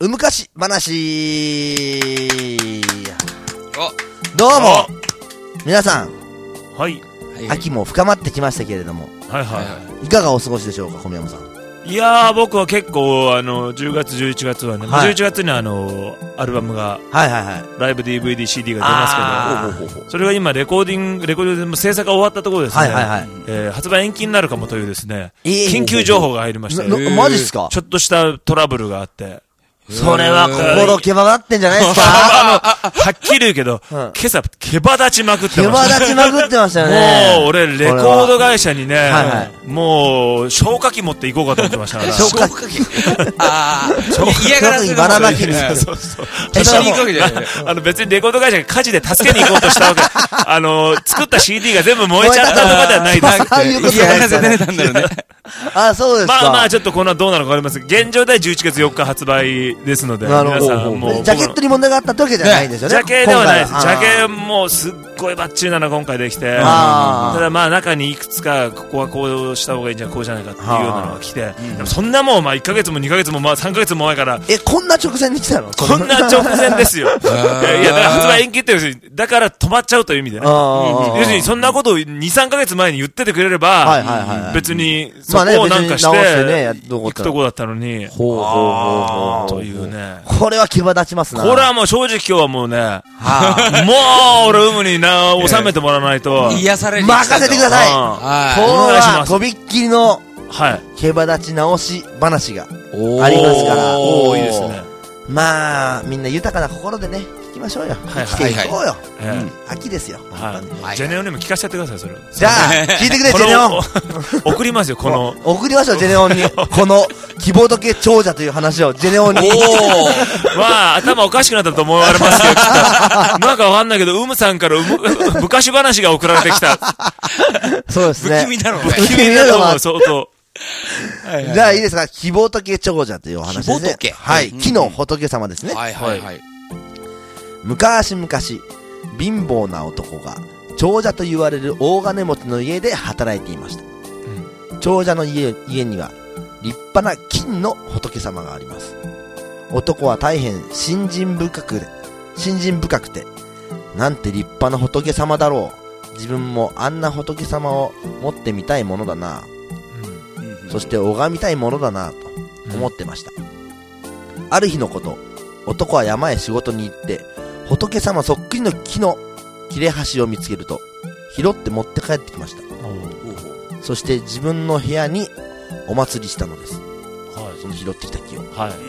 昔話。 お、 どうも皆さん、 はい。 秋も深まってきましたけれども、 はいはいはい。 いかがお過ごしでしょうか、小宮山さん。 いやー、僕は結構、10月、11月はね、 はい 11月にアルバムが、 はいはいはい。 ライブ DVD、CD が出ますけど、それが今、レコーディングで制作が終わったところですね。 はいはいはい。 発売延期になるかもというですね、 緊緊急情報が入りまして、 マジっすか？ ちょっとしたトラブルがあって、 それは心けばだってんじゃないですか？ はっきり言うけど、今朝、けば立ちまくってけばました。 立ちまくってましたよね。 もう、俺、レコード会社にね、 はいはい、 もう、消火器持っていこうかと思ってましたから。 消火器嫌がらせばらまきに。 そうそう。 一緒に行くわけじゃない。 別にレコード会社が火事で助けに行こうとしたわけ。作った CD が全部燃えちゃったとかではないですああいうことじゃないですかね。 嫌がらせ出たんだよね。 あ、そうですか。 まあまあ、ちょっとこの後どうなのかわかります。現状では11月4日発売ですので、 なるほど。 皆さんもう。 ジャケットに問題があったってわけじゃないんですよね。 ジャケではないです。ジャケもうすっごいバッチリなのが今回できて、ただまあ中にいくつか、ここはこうした方がいいんじゃこうじゃないかっていうようなのが来て、でもそんなもん、まあ1ヶ月も2ヶ月もまあ3ヶ月も前から、 こんな直前に来たの？ こんな直前ですよ。いや、だから発売延期っていうだから止まっちゃうという意味でね。要するにそんなことを2、3ヶ月前に言っててくれれば、別にそこをなんかして、行くとこだったのに、というね。 これは気は立ちますな。 これはもう正直今日はもうね、もう俺ウムに収めてもらわないと。 癒される。 任せてください。今日はとびっきりの、毛羽立ち直し話がありますから。 いいですね。 まあ、みんな豊かな心でね、聞きましょうよ。生きていこうよ。秋ですよ。 ジェネオンにも聞かせてやってください、それ。 じゃあ、聞いてくれ、ジェネオン。 送りますよ、この。 送りましょう、ジェネオンに。この、希望時計長者という話を、ジェネオンに。 まあ、頭おかしくなったと思われますけど、なんかわかんないけど、ウムさんから昔話が送られてきた。 そうですね。 不気味だろうね。 不気味だと思う、相当。 じゃあいいですか、希望時計長者というお話ですね。 希望時計。 はい。木の仏様ですね。 はいはいはい。 昔々、貧乏な男が、長者と言われる大金持ちの家で働いていました。長者の家には、立派な金の仏様があります。男は大変信心深くて、なんて立派な仏様だろう。自分もあんな仏様を持ってみたいものだな。そして拝みたいものだなと思ってました。ある日のこと、男は山へ仕事に行って、仏様そっくりの木の切れ端を見つけると、拾って持って帰ってきました。そして自分の部屋にお祭りしたのです。その拾ってきた木を。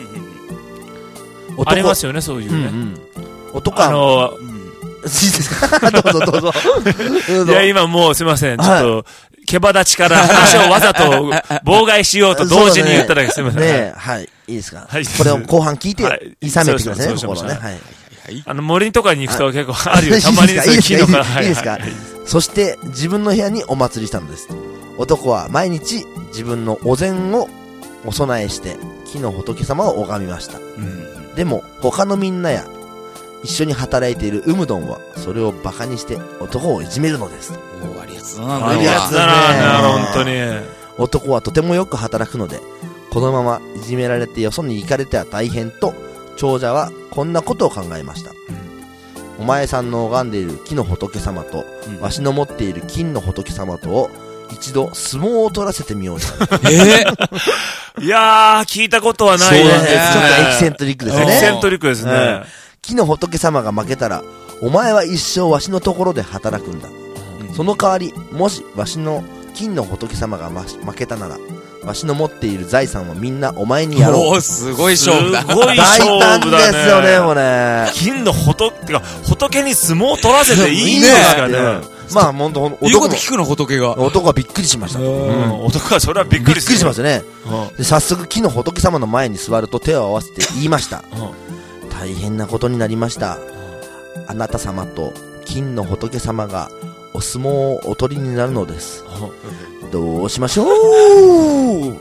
ありますよね、そういうね。 男は、いいですか？どうぞどうぞ。 いや、今もうすいません。ちょっと、毛羽立ちから話をわざと妨害しようと同時に言っただけすいません。 ね、はい。いいですか？これを後半聞いて、諌めてくださいね、心ね。 森とかに行くと結構あるよ。たまにそういう木とか。 いいですか？そして自分の部屋にお祭りしたのです。男は毎日自分のお膳をお供えして木の仏様を拝みました。でも他のみんなや一緒に働いているウムドンはそれをバカにして男をいじめるのです。 悪いやつだな。 悪いやつだな、本当に。 男はとてもよく働くので、このままいじめられてよそに行かれては大変と、長者はこんなことを考えました。お前さんの拝んでいる木の仏様と、わしの持っている金の仏様とを一度相撲を取らせてみようじゃないいやー、聞いたことはないですね。 ちょっとエキセントリックですね。 エキセントリックですね。 木の仏様が負けたら、お前は一生わしのところで働くんだ。その代わり、もしわしの金の仏様が負けたなら、わしの持っている財産はみんなお前にやろう。 すごい勝負だ。 すごい勝負だね。 大胆ですよね、もうね。 金の仏に相撲を取らせていいんですかね。 まあ、ほんと、 言うこと聞くの仏が。 男はびっくりしました。 男はそれはびっくりしますね。早速木の仏様の前に座ると手を合わせて言いました。大変なことになりました。あなた様と金の仏様がお相撲をお取りになるのです。どうしましょう。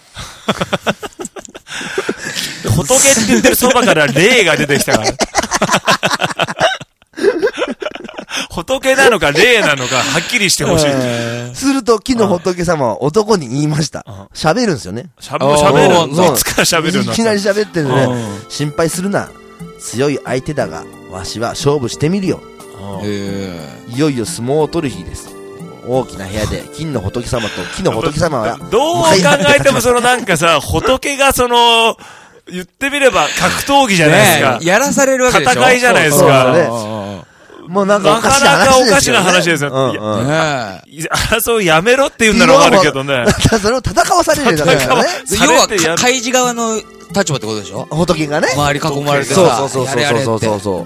仏って言ってるそばから霊が出てきたから。 仏なのか霊なのかはっきりしてほしい。 すると、木の仏様は男に言いました。喋るんですよね。 喋るんだ。いつから喋るんだ。 いきなり喋ってるのね。心配するな。強い相手だが、わしは勝負してみるよ。いよいよ相撲を取る日です。大きな部屋で金の仏様と木の仏様はどう考えてもなんかさ、仏が言ってみれば格闘技じゃないですか。 やらされるわけでしょ。 戦いじゃないですか。 もうなんかなかなかおかしな話ですよ。争いやめろって言うんならわかるけどね。 それを戦わされるだからね。 要は開示側の立場ってことでしょ。 仏がね。 周り囲まれてさ。 そう。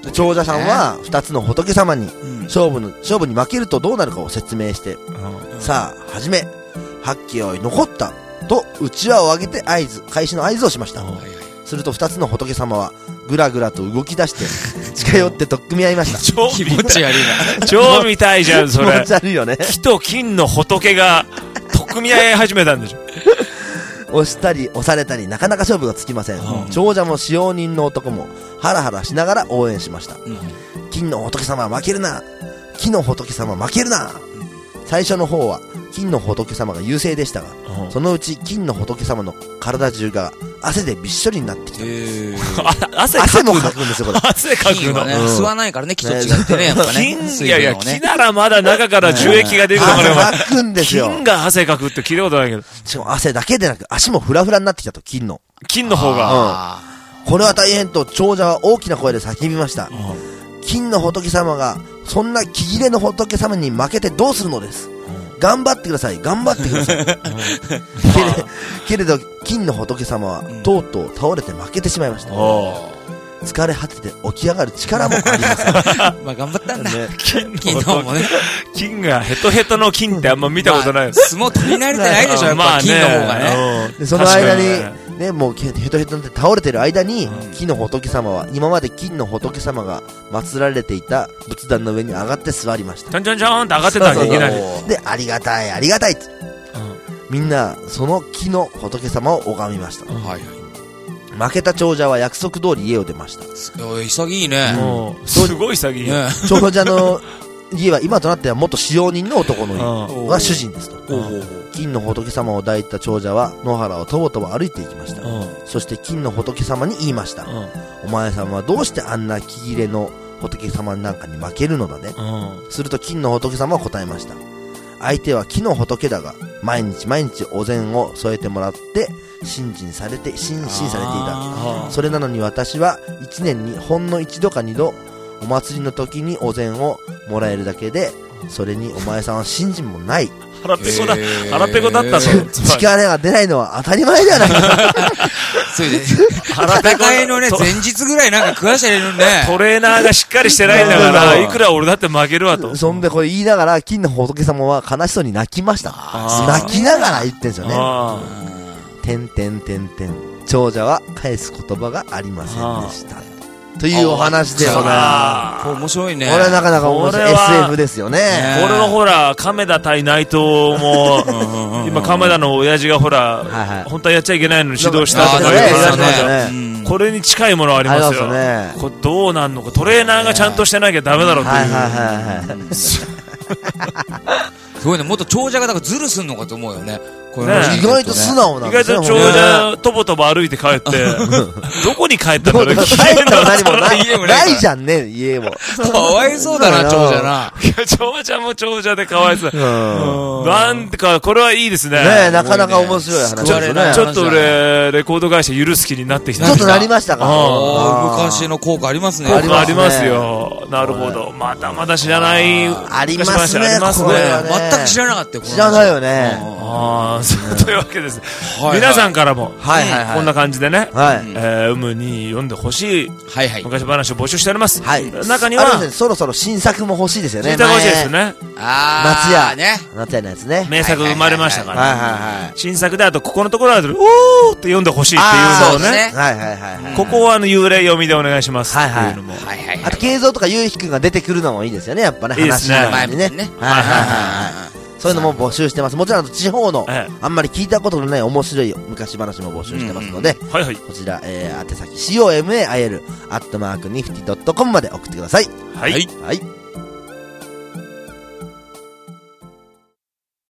長者さんは二つの仏様に勝負に負けるとどうなるかを説明して、さあ始め、八景は残ったとうちわを上げて開始の合図をしました。すると二つの仏様はぐらぐらと動き出して近寄って取っ組み合いました。 気持ち悪いな。 超見たいじゃんそれ。 気持ち悪いよね。 木と金の仏が取っ組み合い始めたんでしょ。 押したり押されたりなかなか勝負がつきません。長者も使用人の男もハラハラしながら応援しました。金の仏様は負けるな、木の仏様は負けるな。最初の方は金の仏様が優勢でしたが、そのうち金の仏様の体中が汗でびっしょりになってきたんです。汗もかくんですよこれ。 汗かくのね。 吸わないからね、木と違ってね、やっぱね。 いやいや、木ならまだ中から樹液が出るかもね。 汗かくんですよ。 金が汗かくって聞いたことないけど。 しかも汗だけでなく足もフラフラになってきたと、金の方が。 これは大変と長者は大きな声で叫びました。金の仏様がそんな木切れの仏様に負けてどうするのです。頑張ってください、頑張ってください。けれど金の仏様はとうとう倒れて負けてしまいました。疲れ果てて起き上がる力もありません。 まあ頑張ったんだ。金のもね。 金がヘトヘトの金ってあんま見たことない。 相撲取り慣れてないでしょ、やっぱ金の方がね。 でその間にね、もうヘトヘトになって倒れてる間に、木の仏様は今まで金の仏様が祀られていた仏壇の上に上がって座りました。 ちょんちょんちょんって上がってたんだいきなり。 で、ありがたいありがたいって、みんなその木の仏様を拝みました。負けた長者は約束通り家を出ました。 潔いね。 すごい潔い。 長者の家は今となっては元使用人の男の家が主人ですと。金の仏様を抱いた長者は野原をとぼとぼ歩いていきました。そして金の仏様に言いました。お前さんはどうしてあんな木切れの仏様なんかに負けるのだね。すると金の仏様は答えました。相手は木の仏だが毎日毎日お膳を添えてもらって信心されていた。それなのに私は1年にほんの1度か2度お祭りの時にお膳をもらえるだけで、それにお前さんは信心もない。 腹ペコだ。腹ペコだったの。 力が出ないのは当たり前ではないか。 それで戦いのね前日ぐらいなんか食わしてれるね。 トレーナーがしっかりしてないんだからいくら俺だって負けるわと。 そんでこれ言いながら金の仏様は悲しそうに泣きました。泣きながら言ってんですよね。長者は返す言葉がありませんでした。というお話でございます。 面白いね。 これはなかなか面白い SF ですよね。 これはほら亀田対内藤も今亀田の親父がほら本当はやっちゃいけないのに指導したとかね。これに近いものありますよ。これどうなんのか、トレーナーがちゃんとしてなきゃダメだろうっていう。 すごいね。もっと長者がだからズルすんのかと思うよね。 意外と素直なんですよ。 意外と長者とぼとぼ歩いて帰ってどこに帰ったんだろう。 帰ったら何もないじゃんね、家も。 かわいそうだな長者な。 長者も長者でかわいそう。なんてかこれはいいですね。 ね、なかなか面白い話ですね。 ちょっと俺レコード会社許す気になってきた。 ちょっとなりましたか。 昔の効果ありますね。 効果ありますよ。なるほど。まだまだ知らないありますね。 全く知らなかったよ。 知らないよね。 というわけです。皆さんからもこんな感じでね、有無に読んでほしい昔話を募集しております。中にはそろそろ新作も欲しいですよね。 新作欲しいですよね。 夏屋のやつね。 名作生まれましたから。新作であとここのところはおーって読んでほしいっていうのをね。ここは幽霊読みでお願いしますっていうのも。あと慶三とかゆうひくんが出てくるのもいいですよね、やっぱね。 いいですね。 話の前にね。 そういうのも募集してます。もちろん地方の、あんまり聞いたことのない面白い昔話も募集してますので、こちら、宛先COMAIL@nifty.com まで送ってください。 はい。 はい。